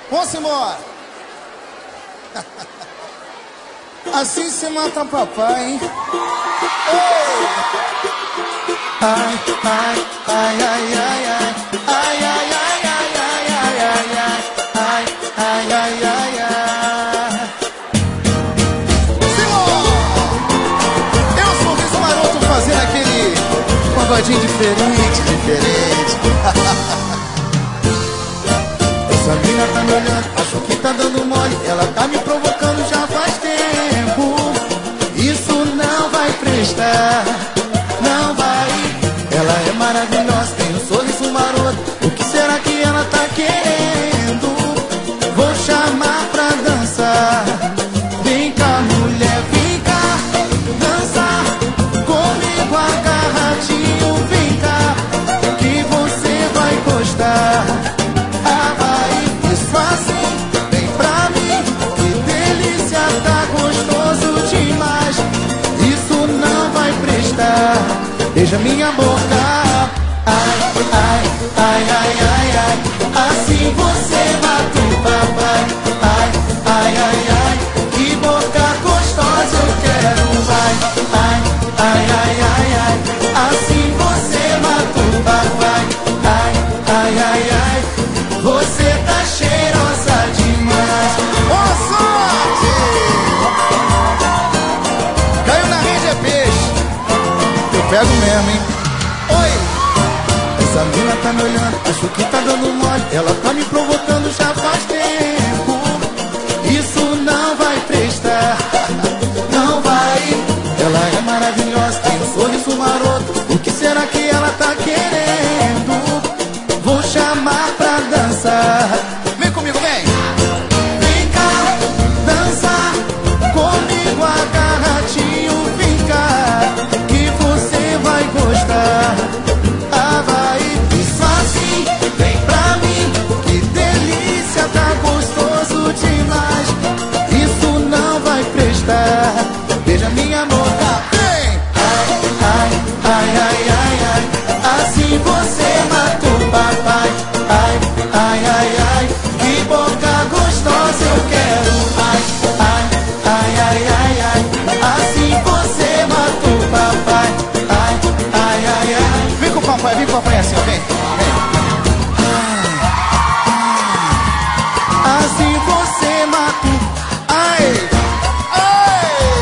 Vamos embora. Assim se mata papai, hein? Ei! Ai, ai, ai, ai, ai, ai, ai, ai, ai, ai, ai, ai, ai, ai, ai, ai, ai. Eu sou o Riso Maroto fazendo aquele pagodinho diferente. Essa mina tá me olhando, acho que tá dando mole. Ela tá me provocando já faz tempo. Isso não vai prestar, não vai. Ela é maravilhosa, tem um sorriso maroto. O que será que ela tá querendo? Vou chamar pra dançar. Vem cá, mulher, vem cá, dançar comigo agarradinho. Vem cá, que você vai gostar. Beija minha boca, ai, ai, ai, ai, ai, ai. Assim você mata o papai, ai, ai, ai, ai. Que boca gostosa eu quero, vai, ai, ai, ai, ai, ai. Assim você mata o papai, ai, ai, ai, ai. Você tá cheirosa demais. Ô, sorte! Caiu na rede é peixe. Pego mesmo, hein? Oi! Essa mina tá me olhando, acho que tá dando mole. Ela tá me provocando já faz tempo. Isso não vai prestar, não vai. Ela é maravilhosa, tem um sorriso maroto. O que será que ela tá querendo? Vou chamar pra dançar. Vem comigo, vem! Vem cá, dançar comigo agarradinho. Vem cá, vai gostar, ah vai, isso assim, vem pra mim, que delícia, tá gostoso demais, isso não vai prestar, beija minha boca, vem, ai, ai, ai, ai, ai, assim você mata o papai, ai, ai, ai, ai, que boca gostosa eu quero, ai, ai, ai, ai, ai, ai, assim você mata o papai. Vem com o papai assim, ó, vem. Assim você mata. Ai, ai.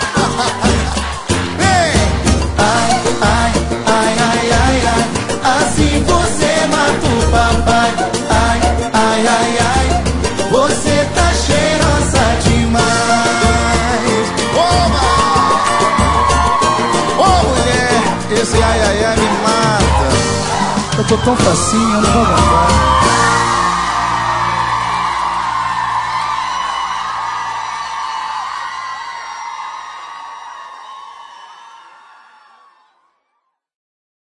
Vem. Ai, ai, ai, ai, ai, ai. Assim você mata o papai. Ai, ai, ai, ai. Você tá cheirosa demais. Oba! Ô, mulher, esse ai, ai, ai me mata. Eu tô tão facinho, eu não vou aguentar.